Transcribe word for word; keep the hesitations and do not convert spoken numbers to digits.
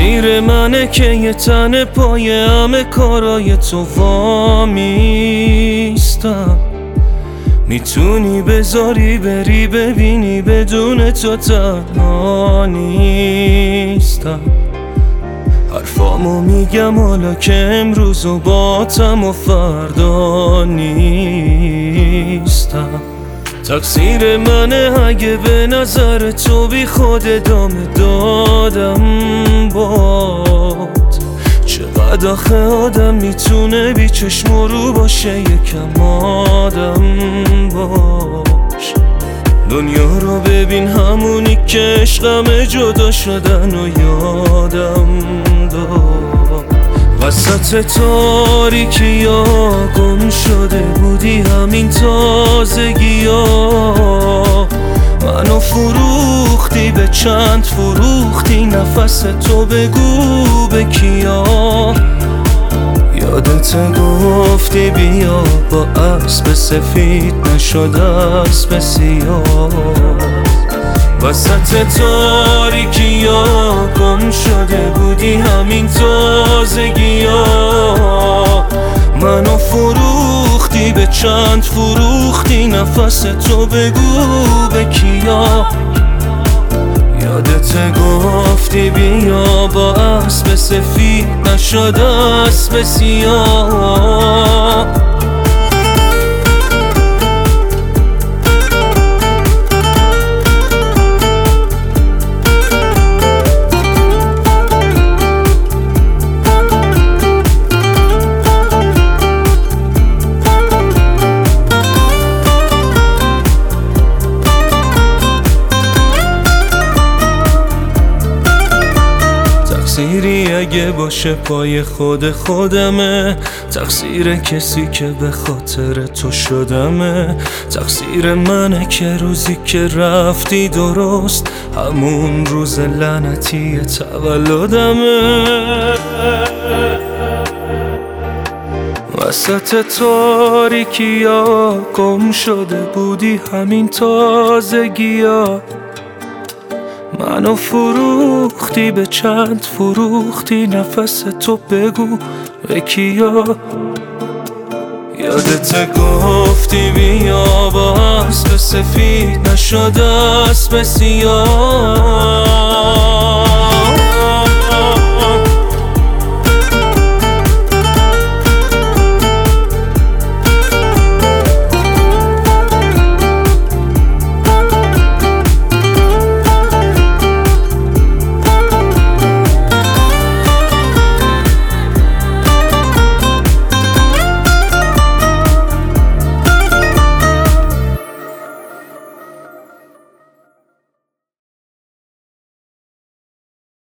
تقصیر منه که یه تن پای همه کارای تو وامیستم. میتونی بذاری بری ببینی بدون تو تنها نیستم. حرفامو میگم حالا که امروز و باتم و فردا نیستم. تقصیر منه اگه به نظر تو بی خود ادامه دادم باد. چقدر آخه آدم میتونه بی چشم و رو باشه یکم آدم باش. دنیا رو ببین همونی که عشقم جدا شدن و یادم داد. وسط تاریکی ها گم شده بودی همین تازگی ها. منو فروختی به چند فروختی نفس تو بگو به کیا. یادت گفتی بیا با اسب سفید نشد اسب سیاه. وسط تاریکی ها گم شده بودی همین تازگی ها. منو فروختی به چند فروختی نفس تو بگو به کیا. یادت گفتی بیا با اسب سفید نشد اسب سیاه. تقصیری اگه باشه پای خود خودمه. تقصیر کسی که به خاطر تو شدمه. تقصیر منه که روزی که رفتی درست همون روز لعنتی تولدمه. وسط تاریکی ها گم شده بودی همین تازگی ها. منو فروختی به چند فروختی نفس تو بگو به کیا. یادت گفتی بیا با اسب سفید نشد اسب سیاه.